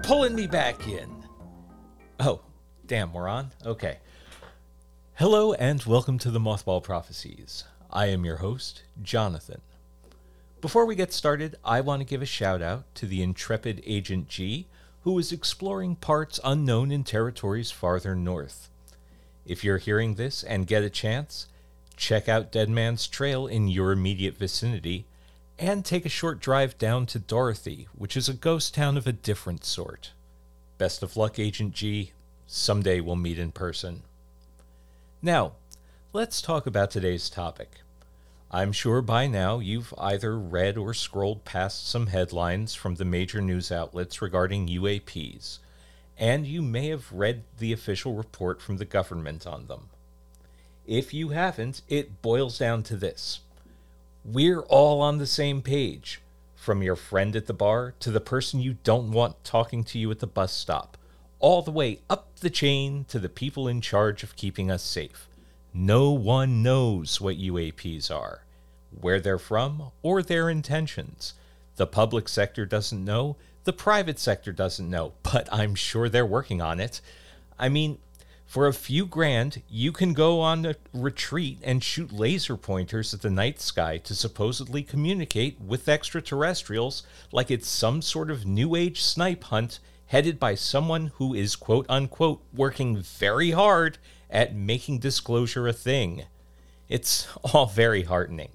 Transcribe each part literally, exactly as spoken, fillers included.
pulling me back in. Oh, damn, we're on? Okay. Hello and welcome to the Mothball Prophecies. I am your host, Jonathan. Before we get started, I want to give a shout out to the intrepid Agent G, who is exploring parts unknown in territories farther north. If you're hearing this and get a chance, check out Dead Man's Trail in your immediate vicinity, and take a short drive down to Dorothy, which is a ghost town of a different sort. Best of luck, Agent G. Someday we'll meet in person. Now, let's talk about today's topic. I'm sure by now you've either read or scrolled past some headlines from the major news outlets regarding U A Ps, and you may have read the official report from the government on them. If you haven't, it boils down to this. We're all on the same page, from your friend at the bar to the person you don't want talking to you at the bus stop, all the way up the chain to the people in charge of keeping us safe. No one knows what U A Ps are, where they're from, or their intentions. The public sector doesn't know, the private sector doesn't know, but I'm sure they're working on it. I mean, for a few grand, you can go on a retreat and shoot laser pointers at the night sky to supposedly communicate with extraterrestrials like it's some sort of new age snipe hunt headed by someone who is quote-unquote working very hard at making disclosure a thing. It's all very heartening.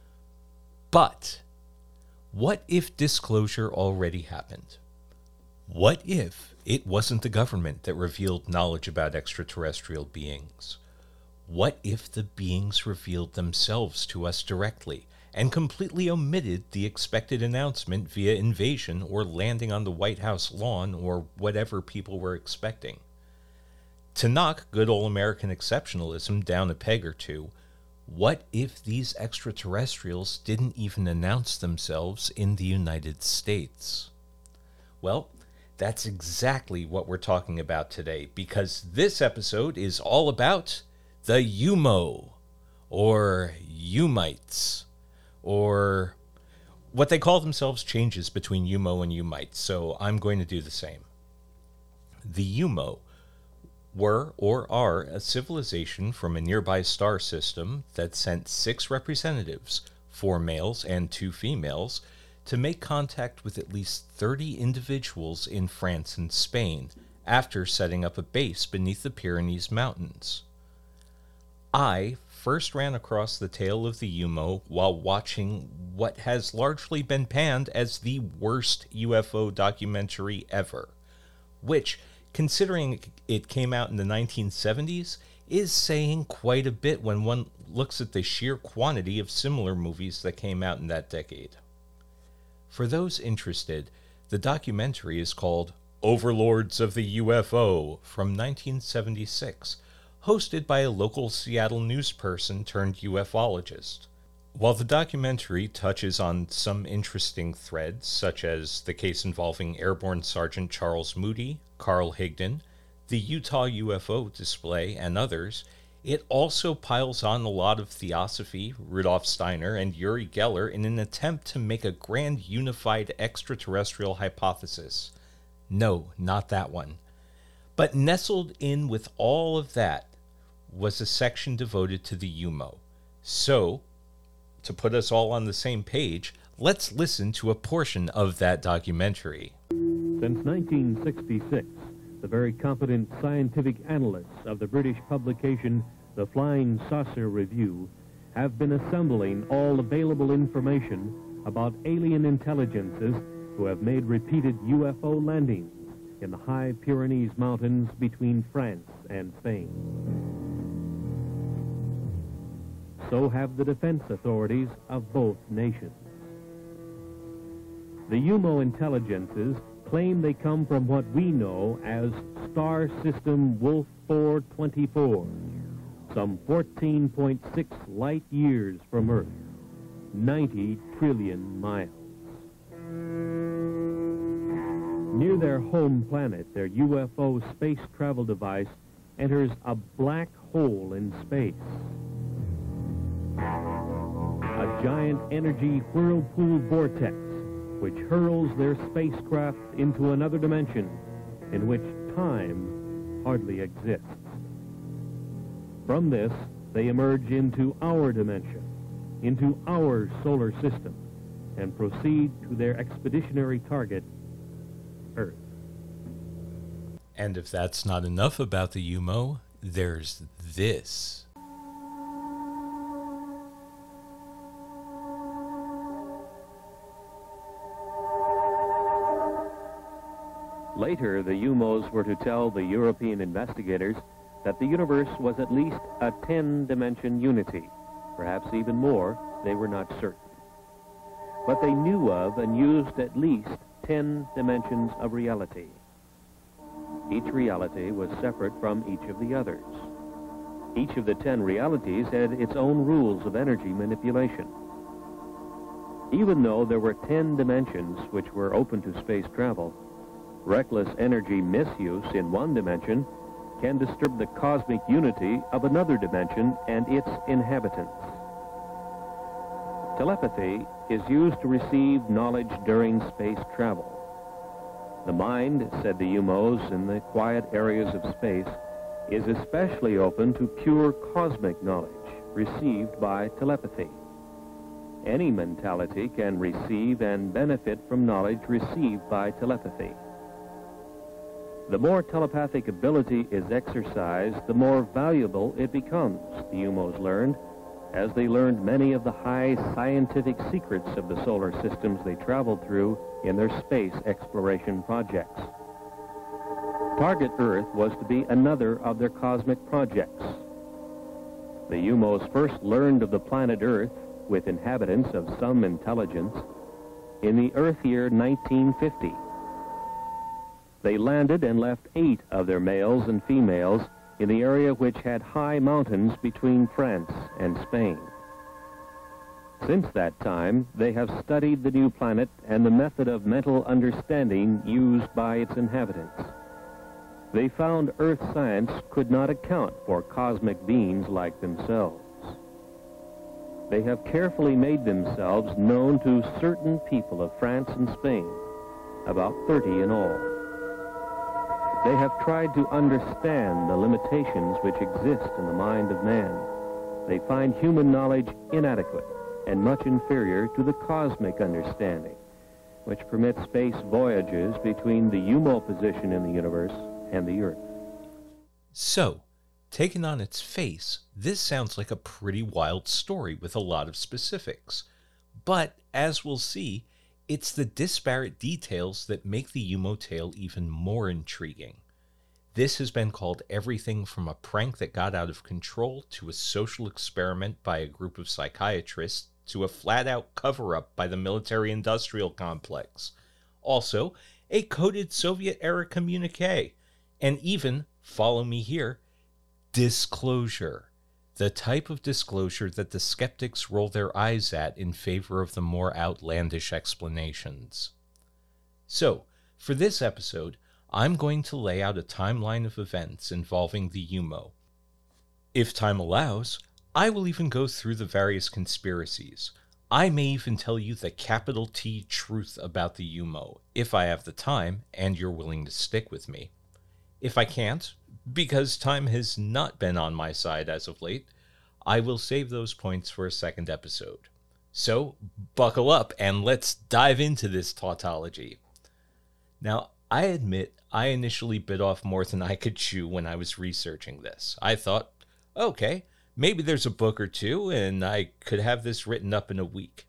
But what if disclosure already happened? What if it wasn't the government that revealed knowledge about extraterrestrial beings? What if the beings revealed themselves to us directly and completely omitted the expected announcement via invasion or landing on the White House lawn or whatever people were expecting? To knock good old American exceptionalism down a peg or two, what if these extraterrestrials didn't even announce themselves in the United States? Well, that's exactly what we're talking about today, because this episode is all about the U M O, or U-mites, or what they call themselves changes between U M O and U-mites, so I'm going to do the same. The U M O were or are a civilization from a nearby star system that sent six representatives, four males and two females, to make contact with at least thirty individuals in France and Spain after setting up a base beneath the Pyrenees Mountains. I first ran across the tale of the U M O while watching what has largely been panned as the worst U F O documentary ever, which, considering it came out in the nineteen seventies, is saying quite a bit when one looks at the sheer quantity of similar movies that came out in that decade. For those interested, the documentary is called Overlords of the U F O from nineteen seventy-six, hosted by a local Seattle newsperson turned ufologist. While the documentary touches on some interesting threads, such as the case involving Airborne Sergeant Charles Moody, Carl Higdon, the Utah U F O display, and others, it also piles on a lot of theosophy, Rudolf Steiner, and Uri Geller in an attempt to make a grand unified extraterrestrial hypothesis. No, not that one. But nestled in with all of that was a section devoted to the U M O. So, to put us all on the same page, let's listen to a portion of that documentary. Since nineteen sixty-six, the very competent scientific analysts of the British publication The Flying Saucer Review have been assembling all available information about alien intelligences who have made repeated U F O landings in the high Pyrenees Mountains between France and Spain. So have the defense authorities of both nations. The U M O intelligences claim they come from what we know as Star System Wolf four twenty-four, some fourteen point six light years from Earth, ninety trillion miles. Near their home planet, their U F O space travel device enters a black hole in space. A giant energy whirlpool vortex which hurls their spacecraft into another dimension in which time hardly exists. From this, they emerge into our dimension, into our solar system, and proceed to their expeditionary target, Earth. And if that's not enough about the U M O, there's this. Later, the U M Os were to tell the European investigators that the universe was at least a ten-dimension unity. Perhaps even more, they were not certain. But they knew of and used at least ten dimensions of reality. Each reality was separate from each of the others. Each of the ten realities had its own rules of energy manipulation. Even though there were ten dimensions which were open to space travel, reckless energy misuse in one dimension can disturb the cosmic unity of another dimension and its inhabitants. Telepathy is used to receive knowledge during space travel. The mind, said the U M Os in the quiet areas of space, is especially open to pure cosmic knowledge received by telepathy. Any mentality can receive and benefit from knowledge received by telepathy. The more telepathic ability is exercised, the more valuable it becomes, the U M Os learned, as they learned many of the high scientific secrets of the solar systems they traveled through in their space exploration projects. Target Earth was to be another of their cosmic projects. The U M Os first learned of the planet Earth, with inhabitants of some intelligence, in the Earth year nineteen fifty. They landed and left eight of their males and females in the area which had high mountains between France and Spain. Since that time, they have studied the new planet and the method of mental understanding used by its inhabitants. They found Earth science could not account for cosmic beings like themselves. They have carefully made themselves known to certain people of France and Spain, about thirty in all. They have tried to understand the limitations which exist in the mind of man. They find human knowledge inadequate and much inferior to the cosmic understanding, which permits space voyages between the U M O position in the universe and the Earth. So, taken on its face, this sounds like a pretty wild story with a lot of specifics. But, as we'll see, it's the disparate details that make the U M O tale even more intriguing. This has been called everything from a prank that got out of control to a social experiment by a group of psychiatrists to a flat-out cover-up by the military-industrial complex. Also, a coded Soviet-era communique. And even, follow me here, disclosure. The type of disclosure that the skeptics roll their eyes at in favor of the more outlandish explanations. So, for this episode, I'm going to lay out a timeline of events involving the U M O. If time allows, I will even go through the various conspiracies. I may even tell you the capital T truth about the U M O, if I have the time and you're willing to stick with me. If I can't, because time has not been on my side as of late, I will save those points for a second episode. So, buckle up and let's dive into this tautology. Now, I admit I initially bit off more than I could chew when I was researching this. I thought, okay, maybe there's a book or two and I could have this written up in a week.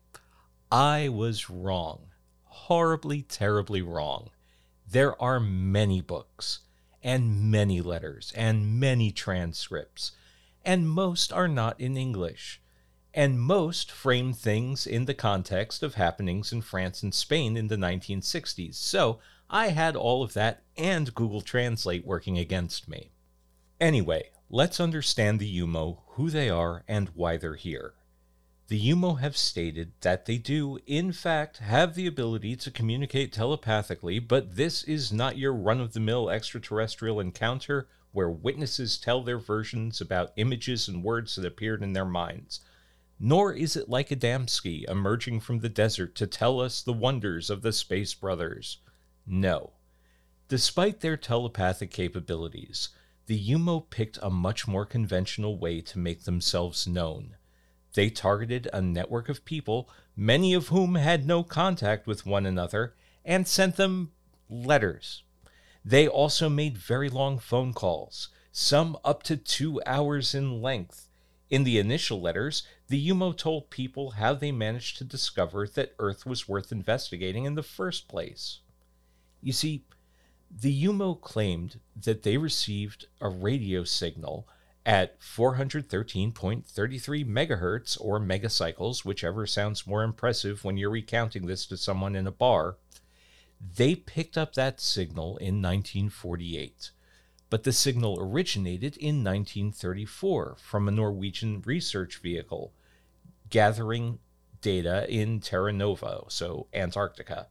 I was wrong. Horribly, terribly wrong. There are many books, and many letters, and many transcripts, and most are not in English, and most frame things in the context of happenings in France and Spain in the nineteen sixties, so I had all of that and Google Translate working against me. Anyway, let's understand the U M O, who they are, and why they're here. The U M O have stated that they do, in fact, have the ability to communicate telepathically, but this is not your run-of-the-mill extraterrestrial encounter where witnesses tell their versions about images and words that appeared in their minds. Nor is it like Adamski emerging from the desert to tell us the wonders of the Space Brothers. No. Despite their telepathic capabilities, the U M O picked a much more conventional way to make themselves known. They targeted a network of people, many of whom had no contact with one another, and sent them letters. They also made very long phone calls, some up to two hours in length. In the initial letters, the U M O told people how they managed to discover that Earth was worth investigating in the first place. You see, the U M O claimed that they received a radio signal at four hundred thirteen point three three megahertz or megacycles, whichever sounds more impressive when you're recounting this to someone in a bar. They picked up that signal in nineteen forty-eight, but the signal originated in nineteen thirty-four from a Norwegian research vehicle gathering data in Terra Nova, so Antarctica.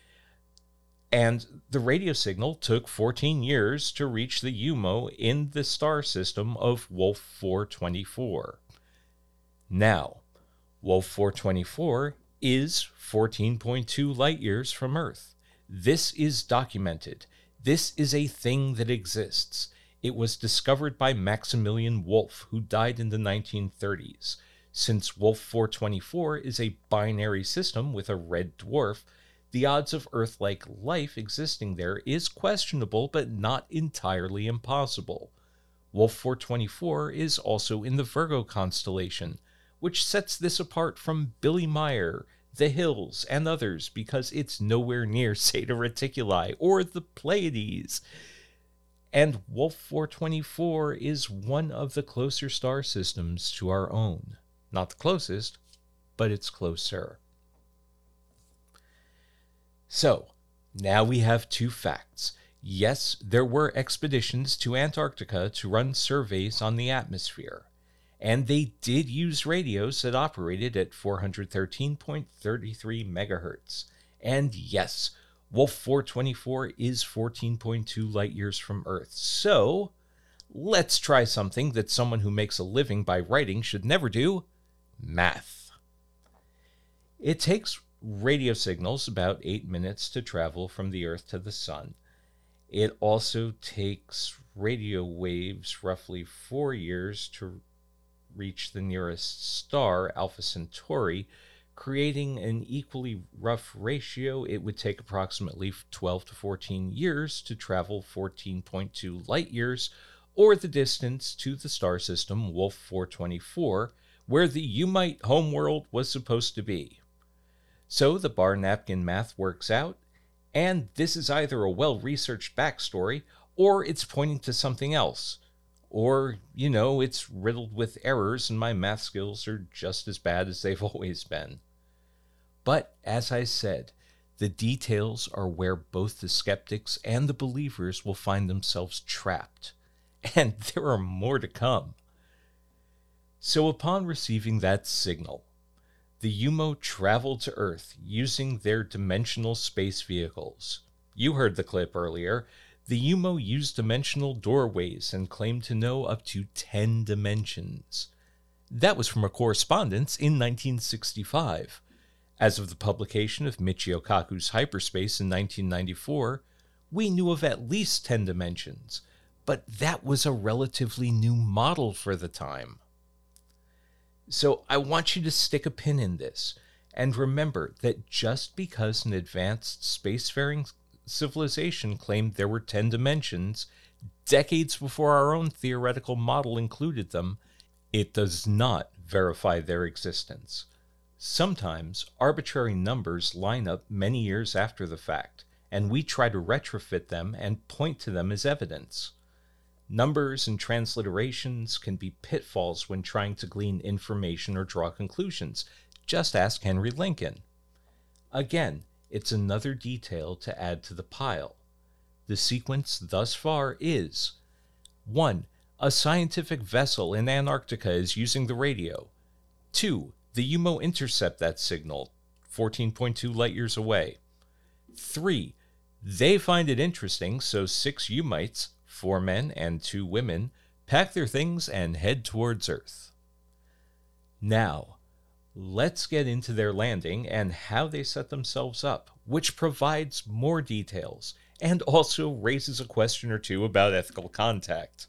And the radio signal took fourteen years to reach the U M O in the star system of Wolf four twenty-four. Now, Wolf four twenty-four is fourteen point two light-years from Earth. This is documented. This is a thing that exists. It was discovered by Maximilian Wolf, who died in the nineteen thirties. Since Wolf four twenty-four is a binary system with a red dwarf, the odds of Earth-like life existing there is questionable, but not entirely impossible. Wolf four twenty-four is also in the Virgo constellation, which sets this apart from Billy Meier, the Hills, and others because it's nowhere near Zeta Reticuli or the Pleiades. And Wolf four twenty-four is one of the closer star systems to our own. Not the closest, but it's closer. So, now we have two facts. Yes, there were expeditions to Antarctica to run surveys on the atmosphere, and they did use radios that operated at four hundred thirteen point three three megahertz. And yes, Wolf four twenty-four is fourteen point two light-years from Earth. So, let's try something that someone who makes a living by writing should never do: math. It takes radio signals about eight minutes to travel from the Earth to the Sun. It also takes radio waves roughly four years to reach the nearest star, Alpha Centauri. Creating an equally rough ratio, it would take approximately twelve to fourteen years to travel fourteen point two light-years, or the distance to the star system Wolf four twenty-four, where the Umite homeworld was supposed to be. So the bar napkin math works out, and this is either a well-researched backstory, or it's pointing to something else. Or, you know, it's riddled with errors and my math skills are just as bad as they've always been. But, as I said, the details are where both the skeptics and the believers will find themselves trapped. And there are more to come. So upon receiving that signal, the U M O traveled to Earth using their dimensional space vehicles. You heard the clip earlier. The U M O used dimensional doorways and claimed to know up to ten dimensions. That was from a correspondence in nineteen sixty-five. As of the publication of Michio Kaku's Hyperspace in nineteen ninety-four, we knew of at least ten dimensions, but that was a relatively new model for the time. So I want you to stick a pin in this, and remember that just because an advanced spacefaring civilization claimed there were ten dimensions, decades before our own theoretical model included them, it does not verify their existence. Sometimes arbitrary numbers line up many years after the fact, and we try to retrofit them and point to them as evidence. Numbers and transliterations can be pitfalls when trying to glean information or draw conclusions. Just ask Henry Lincoln. Again, it's another detail to add to the pile. The sequence thus far is: one. A scientific vessel in Antarctica is using the radio. two. The U M O intercept that signal, fourteen point two light-years away. three. They find it interesting, so six Umites, four men and two women, pack their things and head towards Earth. Now, let's get into their landing and how they set themselves up, which provides more details and also raises a question or two about ethical contact.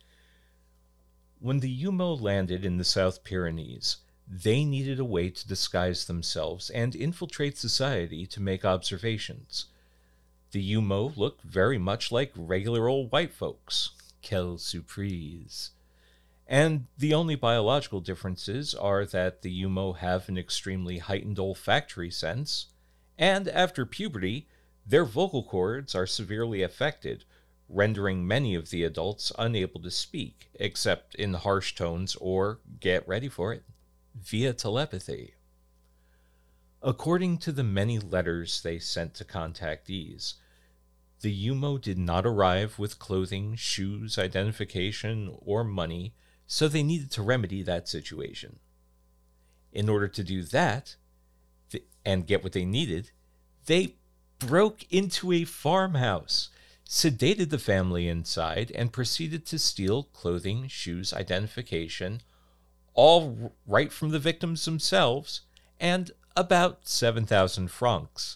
When the U M O landed in the South Pyrenees, they needed a way to disguise themselves and infiltrate society to make observations. The U M O looked very much like regular old white folks. Quelle surprise. And the only biological differences are that the U M O have an extremely heightened olfactory sense, and after puberty, their vocal cords are severely affected, rendering many of the adults unable to speak, except in harsh tones or, get ready for it, via telepathy. According to the many letters they sent to contactees, the U M O did not arrive with clothing, shoes, identification, or money, so they needed to remedy that situation. In order to do that, th- and get what they needed, they broke into a farmhouse, sedated the family inside, and proceeded to steal clothing, shoes, identification, all right from the victims themselves, and about seven thousand francs.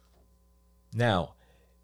Now,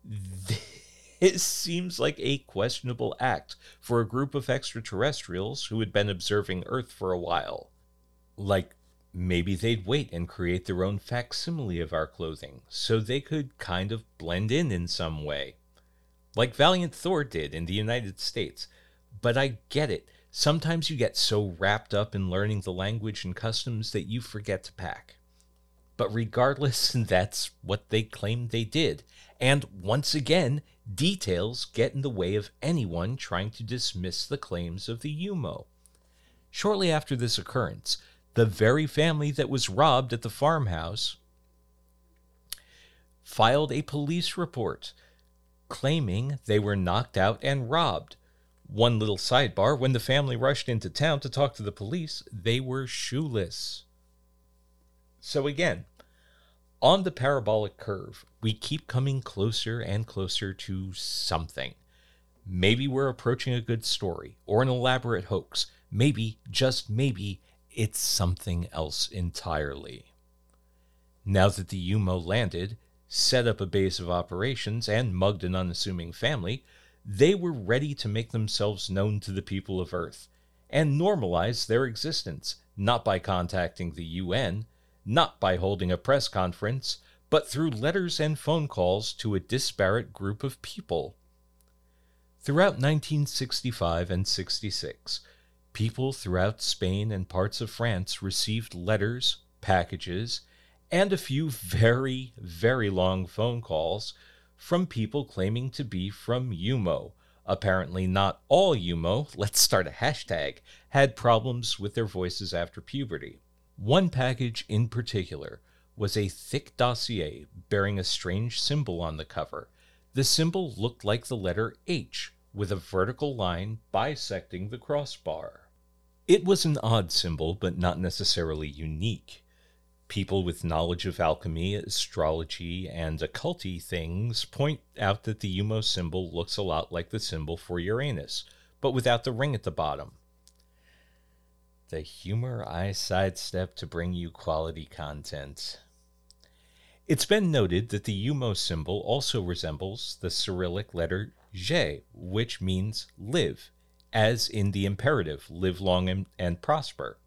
this seems like a questionable act for a group of extraterrestrials who had been observing Earth for a while. Like, maybe they'd wait and create their own facsimile of our clothing, so they could kind of blend in in some way. Like Valiant Thor did in the United States. But I get it. Sometimes you get so wrapped up in learning the language and customs that you forget to pack. But regardless, that's what they claimed they did. And once again, details get in the way of anyone trying to dismiss the claims of the U M O. Shortly after this occurrence, the very family that was robbed at the farmhouse filed a police report claiming they were knocked out and robbed. One little sidebar, when the family rushed into town to talk to the police, they were shoeless. So again, on the parabolic curve, we keep coming closer and closer to something. Maybe we're approaching a good story or an elaborate hoax. Maybe, just maybe, it's something else entirely. Now that the U M O landed, set up a base of operations, and mugged an unassuming family, they were ready to make themselves known to the people of Earth and normalize their existence, not by contacting the U N, not by holding a press conference, but through letters and phone calls to a disparate group of people. Throughout nineteen sixty-five and sixty-six, people throughout Spain and parts of France received letters, packages, and a few very, very long phone calls from people claiming to be from U M O. Apparently not all U M O, let's start a hashtag, had problems with their voices after puberty. One package in particular was a thick dossier bearing a strange symbol on the cover. The symbol looked like the letter H, with a vertical line bisecting the crossbar. It was an odd symbol, but not necessarily unique. People with knowledge of alchemy, astrology, and occulty things point out that the U M O symbol looks a lot like the symbol for Uranus, but without the ring at the bottom. The humor I sidestep to bring you quality content. It's been noted that the U M O symbol also resembles the Cyrillic letter J, which means live, as in the imperative, live long and, and prosper.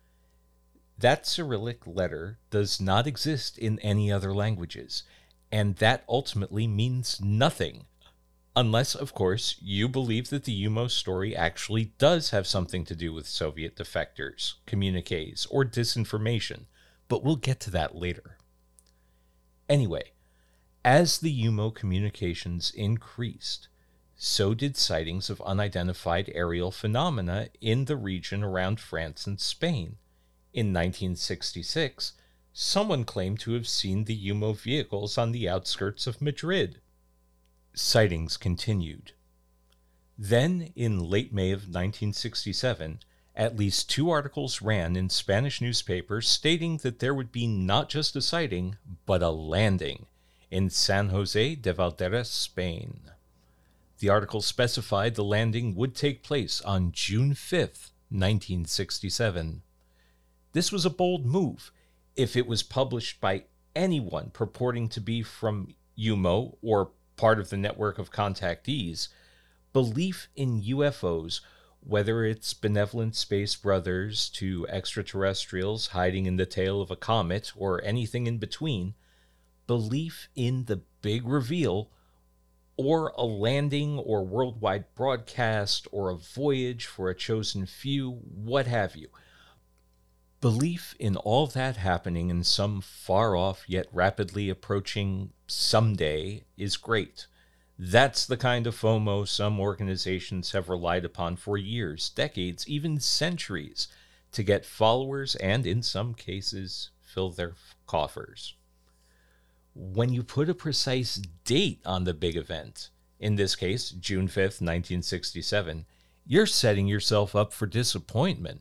That Cyrillic letter does not exist in any other languages, and that ultimately means nothing. Unless, of course, you believe that the U M O story actually does have something to do with Soviet defectors, communiques, or disinformation, but we'll get to that later. Anyway, as the U M O communications increased, so did sightings of unidentified aerial phenomena in the region around France and Spain. In nineteen sixty-six, someone claimed to have seen the U M O vehicles on the outskirts of Madrid. Sightings continued. Then, in late May of nineteen sixty-seven, at least two articles ran in Spanish newspapers stating that there would be not just a sighting, but a landing in San Jose de Valderas, Spain. The article specified the landing would take place on June fifth, nineteen sixty-seven. This was a bold move. If it was published by anyone purporting to be from U M O or part of the network of contactees, belief in U F Os, whether it's benevolent space brothers to extraterrestrials hiding in the tail of a comet or anything in between, belief in the big reveal or a landing or worldwide broadcast or a voyage for a chosen few, what have you. Belief in all that happening in some far-off yet rapidly approaching someday is great. That's the kind of FOMO some organizations have relied upon for years, decades, even centuries, to get followers and, in some cases, fill their coffers. When you put a precise date on the big event, in this case, June fifth, nineteen sixty-seven, you're setting yourself up for disappointment.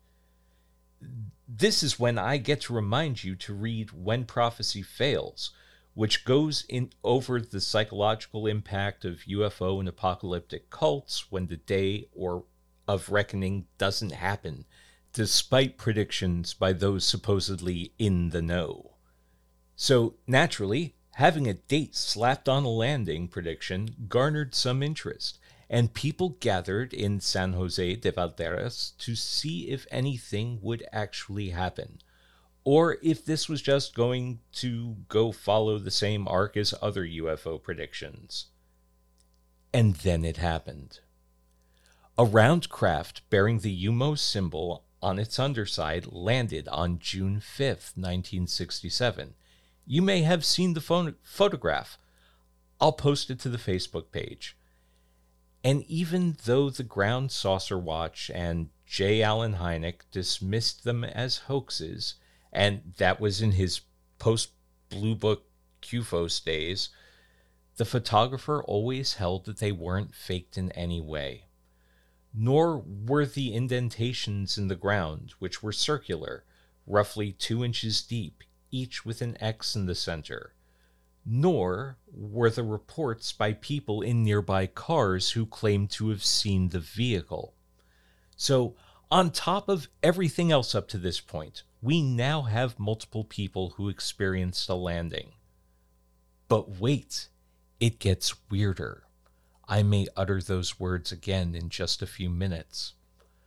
This is when I get to remind you to read When Prophecy Fails, which goes in over the psychological impact of U F O and apocalyptic cults when the day or of reckoning doesn't happen, despite predictions by those supposedly in the know. So, naturally, having a date slapped on a landing prediction garnered some interest, and people gathered in San Jose de Valderas to see if anything would actually happen, or if this was just going to go follow the same arc as other U F O predictions. And then it happened. A round craft bearing the U M O symbol on its underside landed on June fifth, nineteen sixty-seven. You may have seen the phone- photograph. I'll post it to the Facebook page. And even though the Ground Saucer Watch and J. Allen Hynek dismissed them as hoaxes, and that was in his post-Blue Book Q F O S days, the photographer always held that they weren't faked in any way. Nor were the indentations in the ground, which were circular, roughly two inches deep, each with an X in the center. Nor were the reports by people in nearby cars who claimed to have seen the vehicle. So, on top of everything else up to this point, we now have multiple people who experienced a landing. But wait, it gets weirder. I may utter those words again in just a few minutes.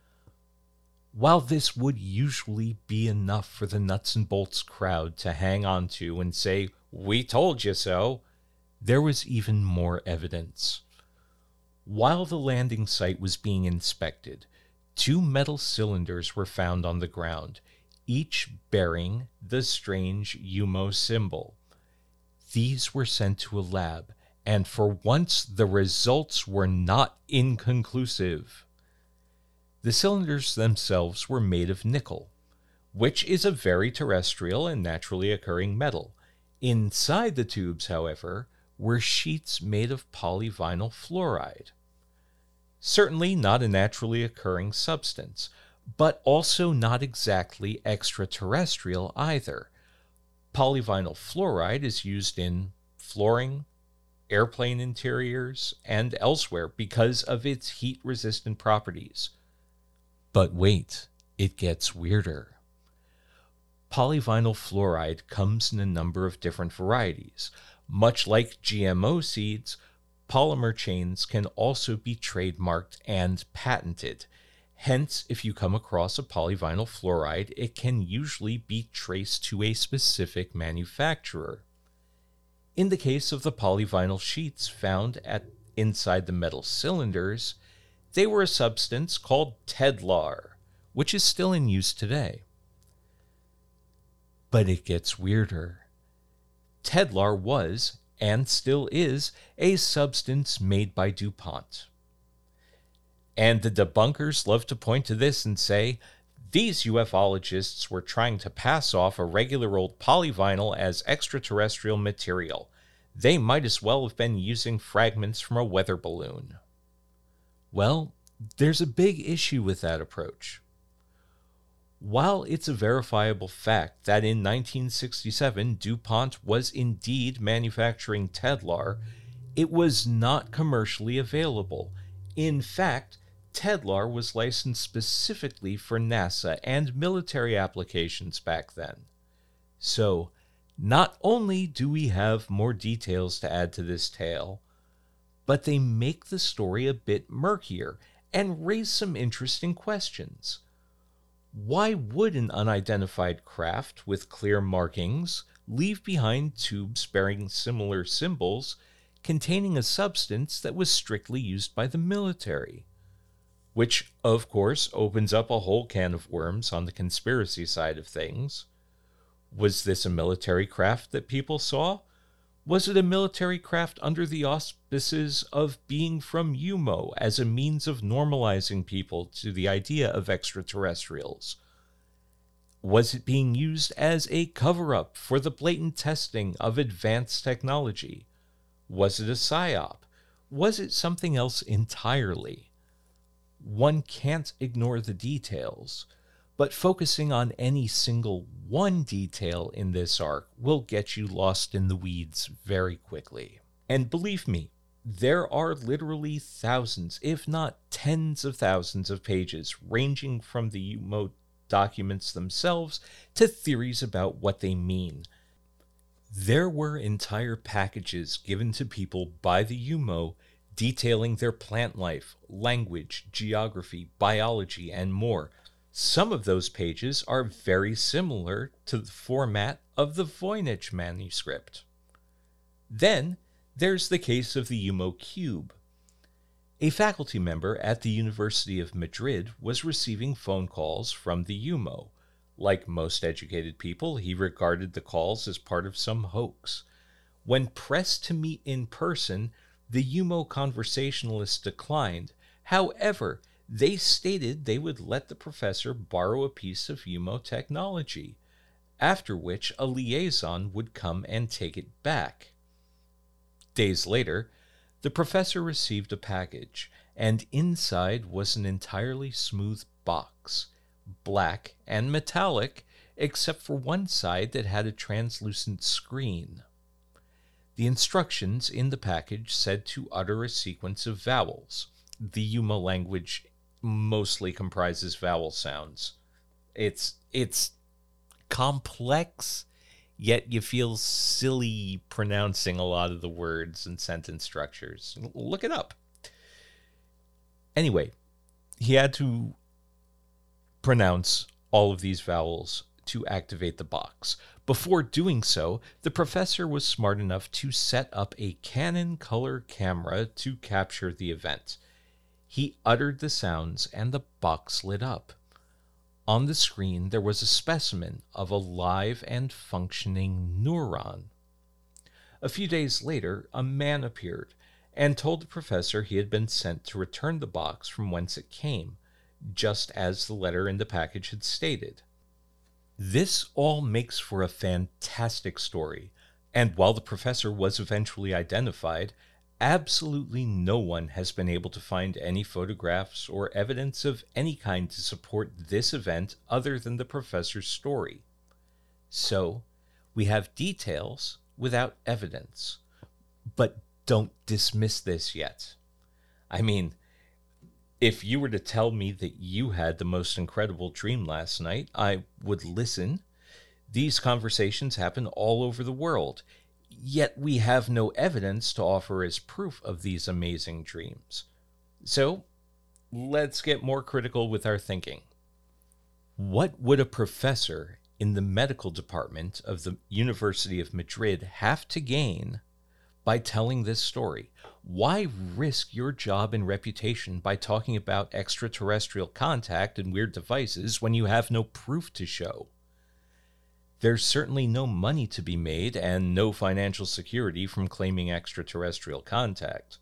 While this would usually be enough for the nuts and bolts crowd to hang on to and say, "We told you so," there was even more evidence. While the landing site was being inspected, two metal cylinders were found on the ground, each bearing the strange U M O symbol. These were sent to a lab, and for once the results were not inconclusive. The cylinders themselves were made of nickel, which is a very terrestrial and naturally occurring metal. Inside the tubes, however, were sheets made of polyvinyl fluoride. Certainly not a naturally occurring substance, but also not exactly extraterrestrial either. Polyvinyl fluoride is used in flooring, airplane interiors, and elsewhere because of its heat-resistant properties. But wait, it gets weirder. Polyvinyl fluoride comes in a number of different varieties. Much like G M O seeds, polymer chains can also be trademarked and patented. Hence, if you come across a polyvinyl fluoride, it can usually be traced to a specific manufacturer. In the case of the polyvinyl sheets found at inside the metal cylinders, they were a substance called Tedlar, which is still in use today. But it gets weirder. Tedlar was, and still is, a substance made by DuPont. And the debunkers love to point to this and say, these ufologists were trying to pass off a regular old polyvinyl as extraterrestrial material. They might as well have been using fragments from a weather balloon. Well, there's a big issue with that approach. While it's a verifiable fact that in nineteen sixty-seven DuPont was indeed manufacturing Tedlar, it was not commercially available. In fact, Tedlar was licensed specifically for NASA and military applications back then. So, not only do we have more details to add to this tale, but they make the story a bit murkier and raise some interesting questions. Why would an unidentified craft with clear markings leave behind tubes bearing similar symbols containing a substance that was strictly used by the military? Which, of course, opens up a whole can of worms on the conspiracy side of things. Was this a military craft that people saw? Was it a military craft under the auspices of being from U M O as a means of normalizing people to the idea of extraterrestrials? Was it being used as a cover-up for the blatant testing of advanced technology? Was it a psyop? Was it something else entirely? One can't ignore the details, but focusing on any single one detail in this arc will get you lost in the weeds very quickly. And believe me, there are literally thousands, if not tens of thousands of pages ranging from the U M O documents themselves to theories about what they mean. There were entire packages given to people by the U M O detailing their plant life, language, geography, biology, and more. Some of those pages are very similar to the format of the Voynich manuscript. Then there's the case of the U M O Cube. A faculty member at the University of Madrid was receiving phone calls from the U M O. Like most educated people, he regarded the calls as part of some hoax. When pressed to meet in person, the U M O conversationalist declined. However, they stated they would let the professor borrow a piece of U M O technology, after which a liaison would come and take it back. Days later, the professor received a package, and inside was an entirely smooth box, black and metallic, except for one side that had a translucent screen. The instructions in the package said to utter a sequence of vowels. The U M O language mostly comprises vowel sounds. It's it's complex, yet you feel silly pronouncing a lot of the words and sentence structures. Look it up. Anyway, he had to pronounce all of these vowels to activate the box. Before doing so, the professor was smart enough to set up a Canon color camera to capture the event. He uttered the sounds and the box lit up. On the screen, there was a specimen of a live and functioning neuron. A few days later, a man appeared and told the professor he had been sent to return the box from whence it came, just as the letter in the package had stated. This all makes for a fantastic story, and while the professor was eventually identified, absolutely no one has been able to find any photographs or evidence of any kind to support this event other than the professor's story. So, we have details without evidence. But don't dismiss this yet. I mean, if you were to tell me that you had the most incredible dream last night, I would listen. These conversations happen all over the world. Yet we have no evidence to offer as proof of these amazing dreams. So, let's get more critical with our thinking. What would a professor in the medical department of the University of Madrid have to gain by telling this story? Why risk your job and reputation by talking about extraterrestrial contact and weird devices when you have no proof to show? There's certainly no money to be made and no financial security from claiming extraterrestrial contact.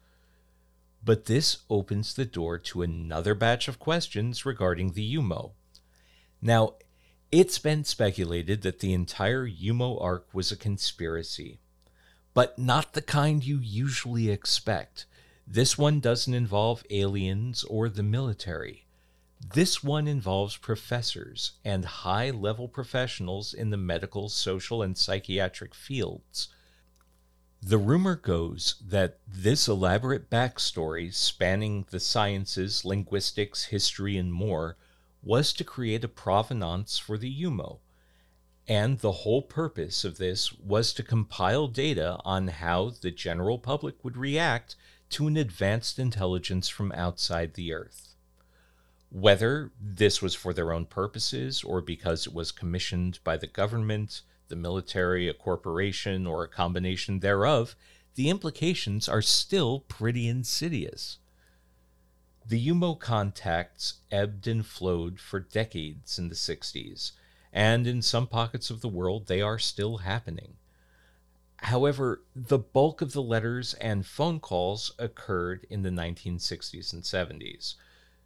But this opens the door to another batch of questions regarding the U M O. Now, it's been speculated that the entire U M O arc was a conspiracy, but not the kind you usually expect. This one doesn't involve aliens or the military. This one involves professors and high-level professionals in the medical, social, and psychiatric fields. The rumor goes that this elaborate backstory spanning the sciences, linguistics, history, and more was to create a provenance for the U M O. And the whole purpose of this was to compile data on how the general public would react to an advanced intelligence from outside the Earth. Whether this was for their own purposes or because it was commissioned by the government, the military, a corporation, or a combination thereof, the implications are still pretty insidious. The U M O contacts ebbed and flowed for decades in the sixties, and in some pockets of the world they are still happening. However, the bulk of the letters and phone calls occurred in the nineteen sixties and seventies.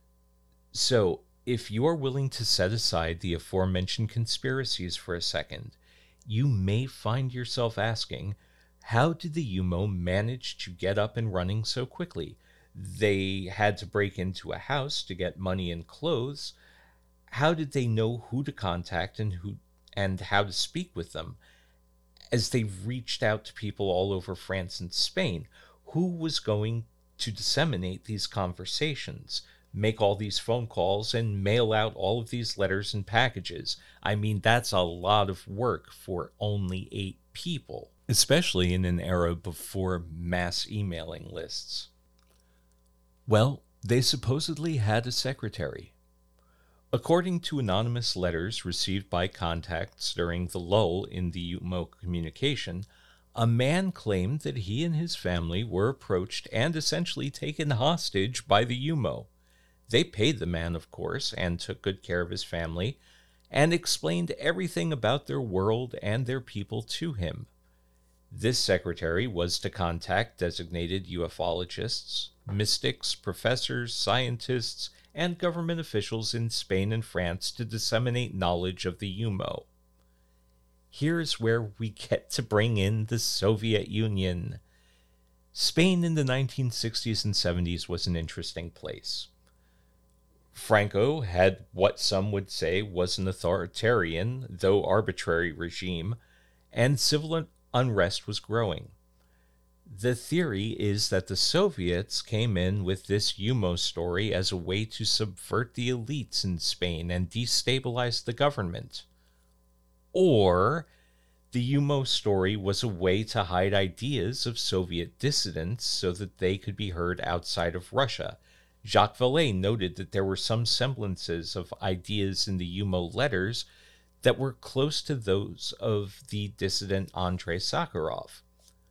So, if you are willing to set aside the aforementioned conspiracies for a second, you may find yourself asking, how did the U M O manage to get up and running so quickly? They had to break into a house to get money and clothes. How did they know who to contact and who and how to speak with them? As they reached out to people all over France and Spain, who was going to disseminate these conversations, make all these phone calls, and mail out all of these letters and packages? I mean, that's a lot of work for only eight people, especially in an era before mass emailing lists. Well, they supposedly had a secretary. According to anonymous letters received by contacts during the lull in the U M O communication, a man claimed that he and his family were approached and essentially taken hostage by the U M O. They paid the man, of course, and took good care of his family, and explained everything about their world and their people to him. This secretary was to contact designated ufologists, mystics, professors, scientists, and government officials in Spain and France to disseminate knowledge of the U M O. Here's where we get to bring in the Soviet Union. Spain in the nineteen sixties and seventies was an interesting place. Franco had what some would say was an authoritarian, though arbitrary regime, and civil unrest was growing. The theory is that the Soviets came in with this U M O story as a way to subvert the elites in Spain and destabilize the government. Or the U M O story was a way to hide ideas of Soviet dissidents so that they could be heard outside of Russia. Jacques Vallée noted that there were some semblances of ideas in the U M O letters that were close to those of the dissident Andrei Sakharov.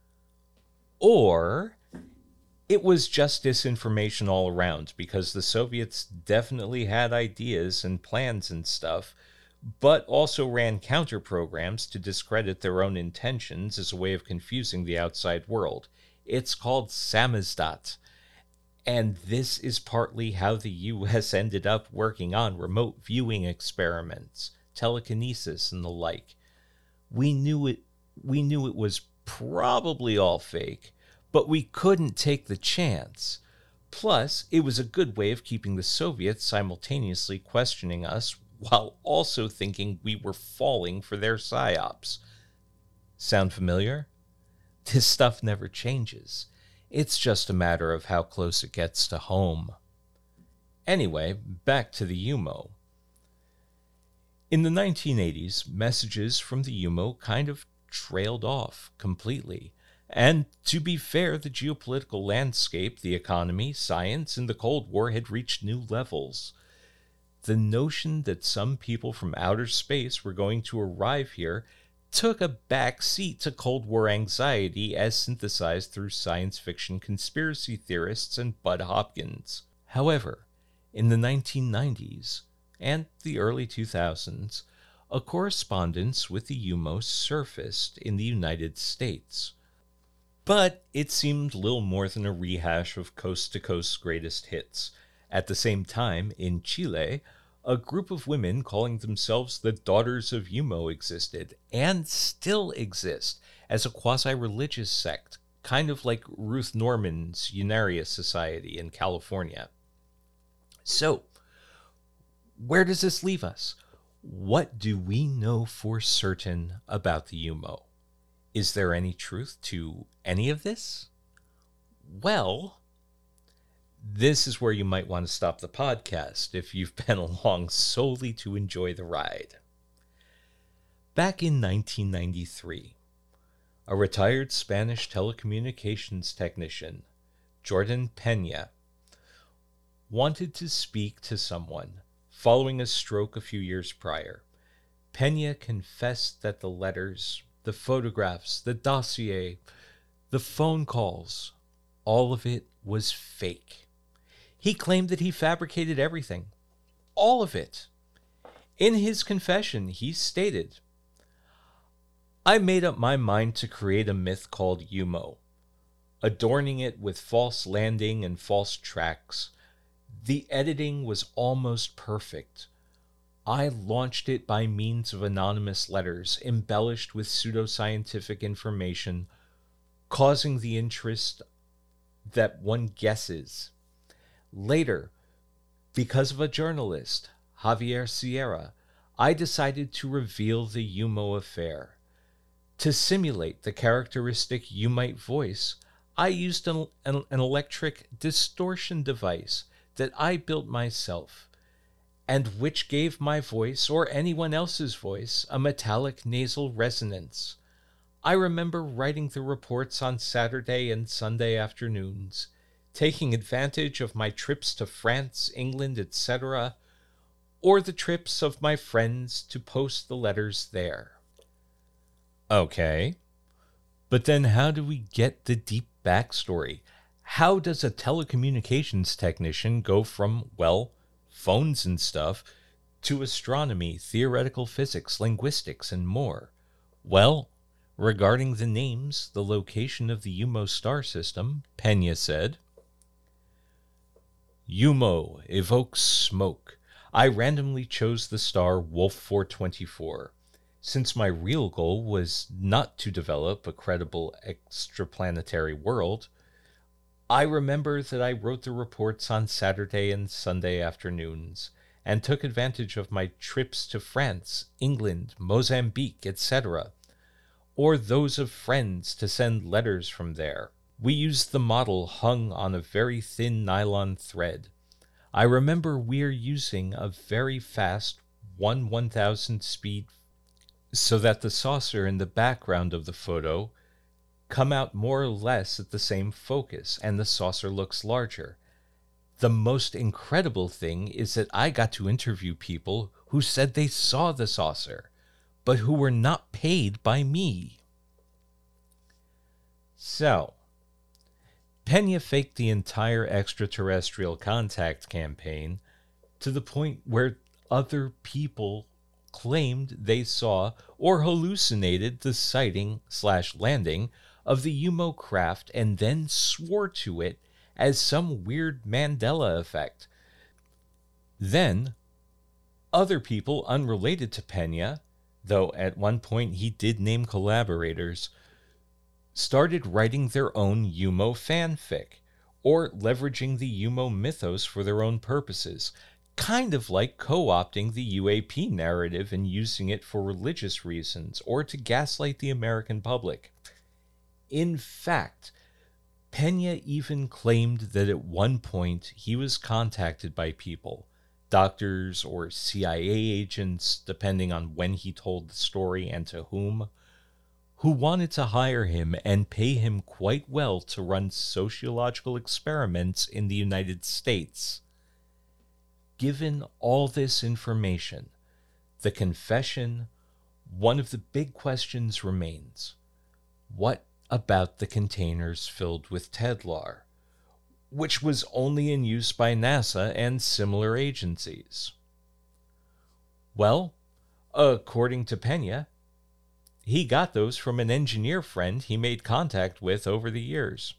Or it was just disinformation all around, because the Soviets definitely had ideas and plans and stuff, but also ran counter programs to discredit their own intentions as a way of confusing the outside world. It's called samizdat. And this is partly how the U S ended up working on remote viewing experiments, telekinesis, and the like. We knew it, we knew it was probably all fake, but we couldn't take the chance. Plus, it was a good way of keeping the Soviets simultaneously questioning us while also thinking we were falling for their psyops. Sound familiar? This stuff never changes. It's just a matter of how close it gets to home. Anyway, back to the U M O. In the nineteen eighties, messages from the U M O kind of trailed off completely. And to be fair, the geopolitical landscape, the economy, science, and the Cold War had reached new levels. The notion that some people from outer space were going to arrive here took a back seat to Cold War anxiety as synthesized through science fiction conspiracy theorists and Bud Hopkins. However, in the nineteen nineties and the early two thousands, a correspondence with the U M O surfaced in the United States. But it seemed little more than a rehash of coast-to-coast greatest hits. At the same time, in Chile, a group of women calling themselves the Daughters of U M O existed, and still exist, as a quasi-religious sect, kind of like Ruth Norman's Unaria Society in California. So, where does this leave us? What do we know for certain about the U M O? is there any truth to any of this? Well, this is where you might want to stop the podcast if you've been along solely to enjoy the ride. Back in nineteen ninety-three, a retired Spanish telecommunications technician, Jordan Pena, wanted to speak to someone following a stroke a few years prior. Pena confessed that the letters, the photographs, the dossier, the phone calls, all of it was fake. He claimed that he fabricated everything, all of it. In his confession, he stated, "I made up my mind to create a myth called U M O, adorning it with false landing and false tracks. The editing was almost perfect. I launched it by means of anonymous letters embellished with pseudoscientific information, causing the interest that one guesses. Later, because of a journalist, Javier Sierra, I decided to reveal the U M O affair. To simulate the characteristic Umite voice, I used an, an, an electric distortion device that I built myself, and which gave my voice, or anyone else's voice, a metallic nasal resonance. I remember writing the reports on Saturday and Sunday afternoons, taking advantage of my trips to France, England, et cetera, or the trips of my friends to post the letters there." Okay, but then how do we get the deep backstory? How does a telecommunications technician go from, well, phones and stuff, to astronomy, theoretical physics, linguistics, and more? Well, regarding the names, the location of the U M O star system, Pena said, "U M O evokes smoke. I randomly chose the star Wolf four twenty-four. Since my real goal was not to develop a credible extraplanetary world, I remember that I wrote the reports on Saturday and Sunday afternoons, and took advantage of my trips to France, England, Mozambique, et cetera, or those of friends to send letters from there. We used the model hung on a very thin nylon thread. I remember we're using a very fast one one thousand speed so that the saucer in the background of the photo come out more or less at the same focus, and the saucer looks larger. The most incredible thing is that I got to interview people who said they saw the saucer, but who were not paid by me." So, Pena faked the entire extraterrestrial contact campaign to the point where other people claimed they saw or hallucinated the sighting slash landing of the U M O craft, and then swore to it as some weird Mandela effect. Then, other people unrelated to Pena, though at one point he did name collaborators, started writing their own U M O fanfic, or leveraging the U M O mythos for their own purposes, kind of like co-opting the U A P narrative and using it for religious reasons or to gaslight the American public. In fact, Pena even claimed that at one point he was contacted by people, doctors or C I A agents, depending on when he told the story and to whom, who wanted to hire him and pay him quite well to run sociological experiments in the United States. Given all this information, the confession, one of the big questions remains. What about the containers filled with Tedlar, which was only in use by NASA and similar agencies? Well, according to Pena, he got those from an engineer friend he made contact with over the years.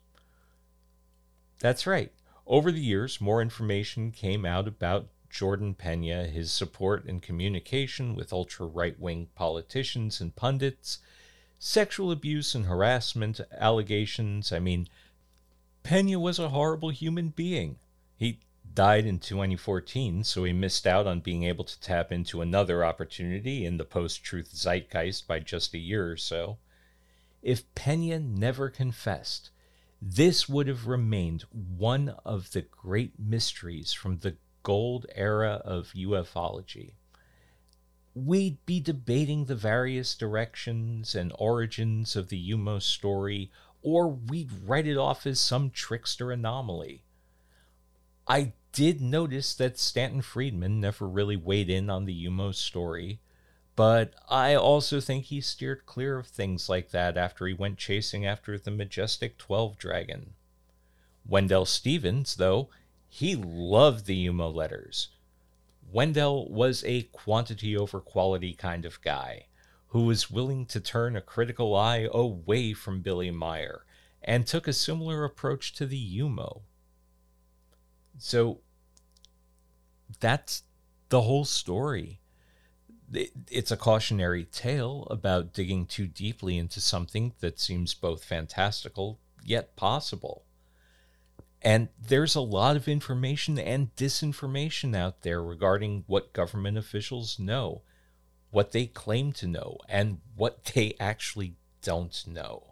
That's right. Over the years, more information came out about Jordan Pena, his support and communication with ultra-right-wing politicians and pundits, sexual abuse and harassment allegations. I mean, Pena was a horrible human being. He died in twenty fourteen, so he missed out on being able to tap into another opportunity in the post-truth zeitgeist by just a year or so. if Pena never confessed, this would have remained one of the great mysteries from the gold era of ufology. We'd be debating the various directions and origins of the U M O story, or we'd write it off as some trickster anomaly. I did notice that Stanton Friedman never really weighed in on the U M O story, but I also think he steered clear of things like that after he went chasing after the Majestic twelve Dragon. Wendell Stevens, though, he loved the U M O letters. Wendell was a quantity over quality kind of guy who was willing to turn a critical eye away from Billy Meyer and took a similar approach to the U M O. So that's the whole story. It's a cautionary tale about digging too deeply into something that seems both fantastical yet possible. And there's a lot of information and disinformation out there regarding what government officials know, what they claim to know, and what they actually don't know.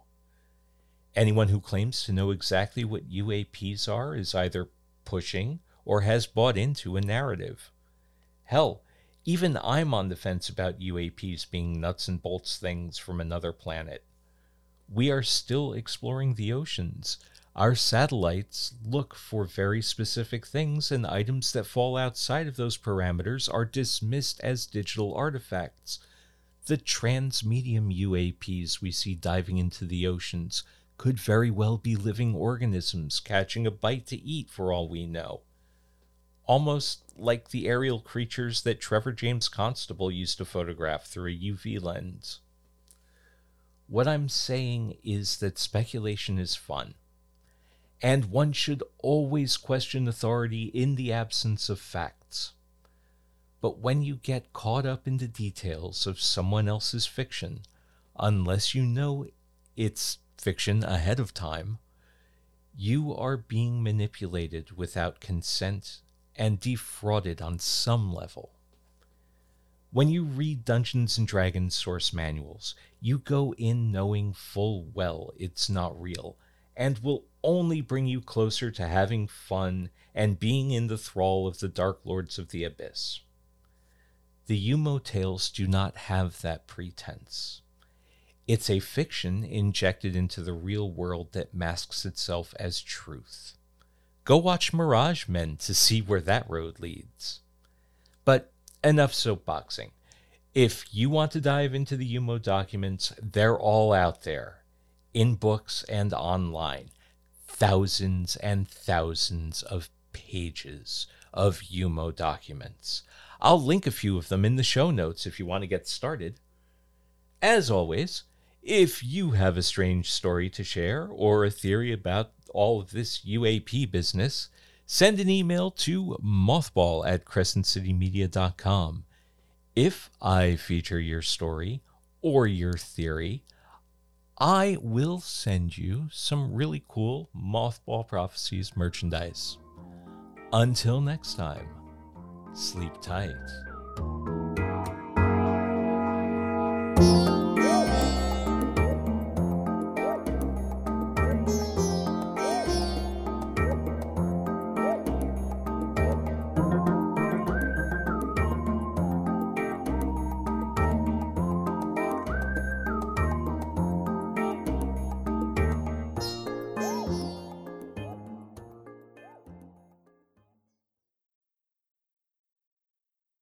Anyone who claims to know exactly what U A Ps are is either pushing or has bought into a narrative. Hell, even I'm on the fence about U A Ps being nuts and bolts things from another planet. We are still exploring the oceans. Our satellites look for very specific things, and items that fall outside of those parameters are dismissed as digital artifacts. The transmedium U A Ps we see diving into the oceans could very well be living organisms catching a bite to eat for all we know. Almost like the aerial creatures that Trevor James Constable used to photograph through a U V lens. What I'm saying is that speculation is fun, and one should always question authority in the absence of facts. But when you get caught up in the details of someone else's fiction, unless you know it's fiction ahead of time, you are being manipulated without consent and defrauded on some level. When you read Dungeons and Dragons source manuals, you go in knowing full well it's not real, and will only bring you closer to having fun and being in the thrall of the Dark Lords of the Abyss. The U M O tales do not have that pretense. It's a fiction injected into the real world that masks itself as truth. Go watch Mirage Men to see where that road leads. But enough soapboxing. If you want to dive into the U M O documents, they're all out there, in books and online. Thousands and thousands of pages of U M O documents. I'll link a few of them in the show notes if you want to get started. As always, if you have a strange story to share or a theory about all of this U A P business, send an email to mothball at crescent city media dot com. If I feature your story or your theory, I will send you some really cool Mothball Prophecies merchandise. Until next time, sleep tight.